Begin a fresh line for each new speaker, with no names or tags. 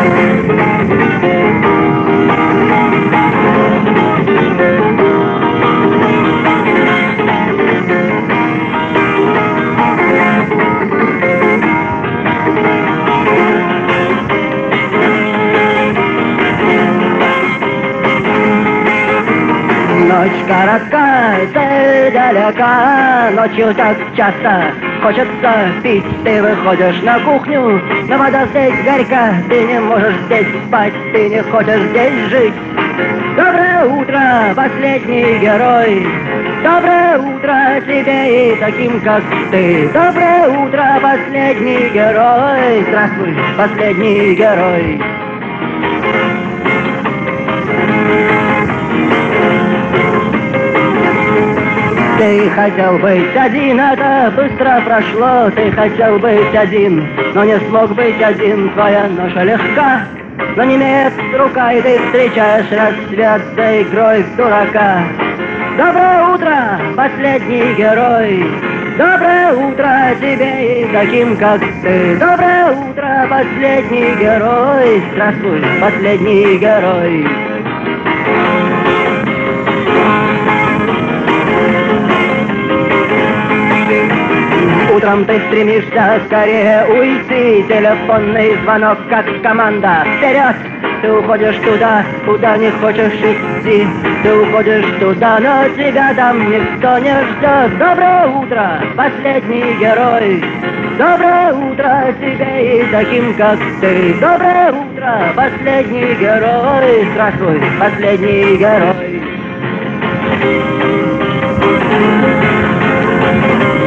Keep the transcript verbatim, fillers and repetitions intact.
Ночь коротка, цель далека, ночью так часто хочется пить. Ты выходишь на кухню, но вода здесь горька, ты не можешь здесь спать, ты не хочешь здесь жить. Доброе утро, последний герой, доброе утро тебе и таким, как ты. Доброе утро, последний герой, здравствуй, последний герой. Ты хотел быть один, это быстро прошло. Ты хотел быть один, но не смог быть один. Твоя ноша легка, но не имеет рука, и ты встречаешь рассвет за игрой в дурака. Доброе утро, последний герой, доброе утро тебе и таким, как ты. Доброе утро, последний герой, здравствуй, последний герой. Утром ты стремишься скорее уйти, телефонный звонок, как команда. Вперед! Ты уходишь туда, куда не хочешь идти. Ты уходишь туда, но тебя там никто не ждет. Доброе утро, последний герой. Доброе утро тебе и таким, как ты. Доброе утро, последний герой. Здравствуй, последний герой.